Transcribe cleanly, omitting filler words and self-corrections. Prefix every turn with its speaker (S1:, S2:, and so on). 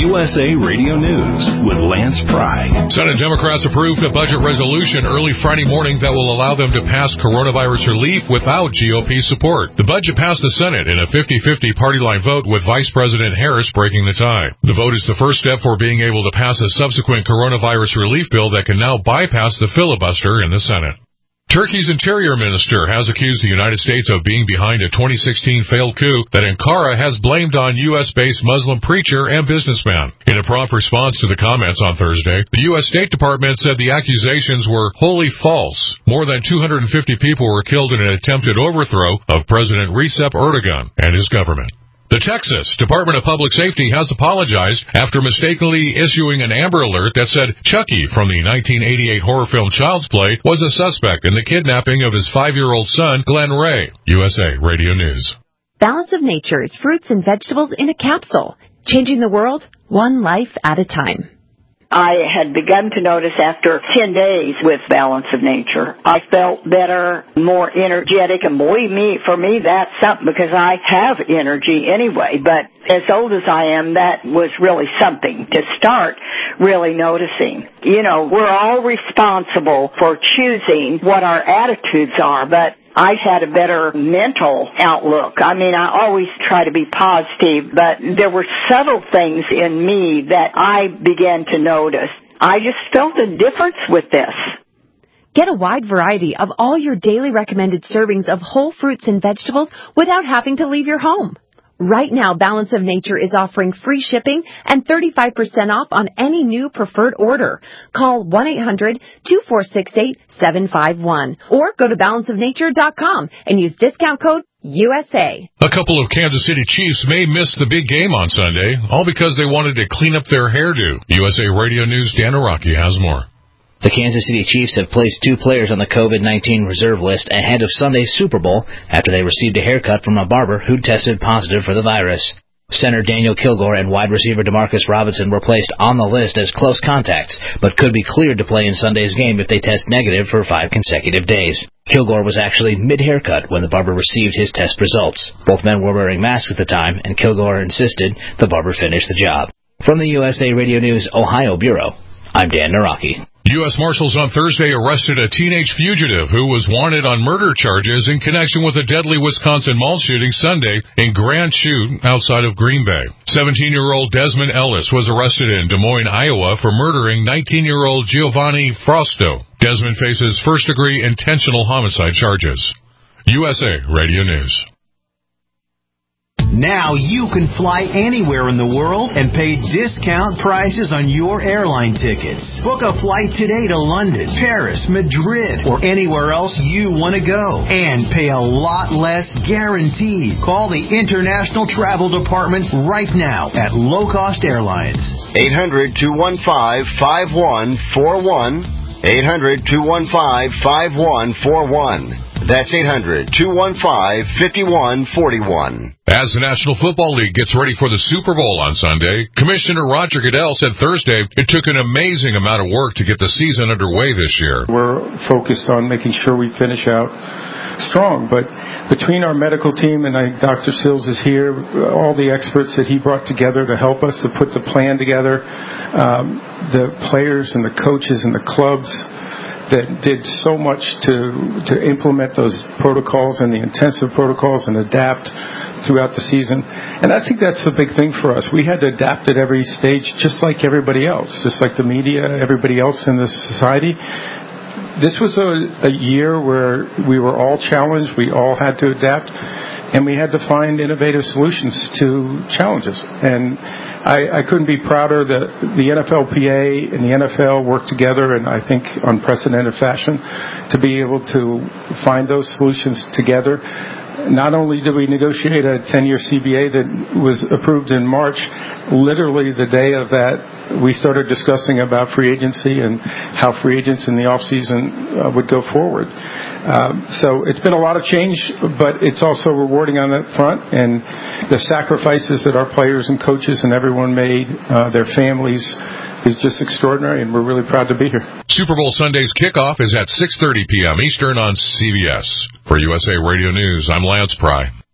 S1: USA Radio News with Lance Pry.
S2: Senate Democrats approved a budget resolution early Friday morning that will allow them to pass coronavirus relief without GOP support. The budget passed the Senate in a 50-50 party line vote with Vice President Harris breaking the tie. The vote is the first step for being able to pass a subsequent coronavirus relief bill that can now bypass the filibuster in the Senate. Turkey's interior minister has accused the United States of being behind a 2016 failed coup that Ankara has blamed on U.S.-based Muslim preacher and businessman. In a prompt response to the comments on Thursday, the U.S. State Department said the accusations were wholly false. More than 250 people were killed in an attempted overthrow of President Recep Erdogan and his government. The Texas Department of Public Safety has apologized after mistakenly issuing an Amber Alert that said Chucky from the 1988 horror film Child's Play was a suspect in the kidnapping of his 5-year-old son, Glenn Ray. USA Radio News.
S3: Balance of Nature's fruits and vegetables in a capsule, changing the world one life at a time.
S4: I had begun to notice after 10 days with Balance of Nature, I felt better, more energetic, and believe me, for me, that's something because I have energy anyway, but as old as I am, that was really something to start really noticing. You know, we're all responsible for choosing what our attitudes are, but I had a better mental outlook. I mean, I always try to be positive, but there were subtle things in me that I began to notice. I just felt a difference with this.
S3: Get a wide variety of all your daily recommended servings of whole fruits and vegetables without having to leave your home. Right now, Balance of Nature is offering free shipping and 35% off on any new preferred order. Call 1-800-2468-751 or go to balanceofnature.com and use discount code USA.
S2: A couple of Kansas City Chiefs may miss the big game on Sunday, all because they wanted to clean up their hairdo. USA Radio News' Dan Araki has more.
S5: The Kansas City Chiefs have placed 2 players on the COVID-19 reserve list ahead of Sunday's Super Bowl after they received a haircut from a barber who tested positive for the virus. Center Daniel Kilgore and wide receiver Demarcus Robinson were placed on the list as close contacts, but could be cleared to play in Sunday's game if they test negative for 5 consecutive days. Kilgore was actually mid-haircut when the barber received his test results. Both men were wearing masks at the time, and Kilgore insisted the barber finish the job. From the USA Radio News Ohio Bureau, I'm Dan Naraki.
S2: U.S. Marshals on Thursday arrested a teenage fugitive who was wanted on murder charges in connection with a deadly Wisconsin mall shooting Sunday in Grand Chute outside of Green Bay. 17-year-old Desmond Ellis was arrested in Des Moines, Iowa for murdering 19-year-old Giovanni Frausto. Desmond faces first-degree intentional homicide charges. USA Radio News.
S6: Now you can fly anywhere in the world and pay discount prices on your airline tickets. Book a flight today to London, Paris, Madrid, or anywhere else you want to go. And pay a lot less guaranteed. Call the International Travel Department right now at Low Cost Airlines.
S7: 800-215-5141. 800-215-5141. That's 800-215-5141.
S2: As the National Football League gets ready for the Super Bowl on Sunday, Commissioner Roger Goodell said Thursday it took an amazing amount of work to get the season underway this year.
S8: We're focused on making sure we finish out strong, but between our medical team, and Dr. Sills is here, all the experts that he brought together to help us to put the plan together, the players and the coaches and the clubs that did so much to implement those protocols and the intensive protocols and adapt throughout the season. And I think that's the big thing for us. We had to adapt at every stage just like everybody else, just like the media, everybody else in this society. This was a year where we were all challenged. We all had to adapt, and we had to find innovative solutions to challenges. And I couldn't be prouder that the NFLPA and the NFL worked together in, I think, unprecedented fashion to be able to find those solutions together. Not only did we negotiate a 10-year CBA that was approved in March, literally the day of that, we started discussing about free agency and how free agents in the off-season would go forward. So it's been a lot of change, but it's also rewarding on that front. And the sacrifices that our players and coaches and everyone made, their families, is just extraordinary, and we're really proud to be here.
S2: Super Bowl Sunday's kickoff is at 6:30 p.m. Eastern on CBS. For USA Radio News, I'm Lance Pry.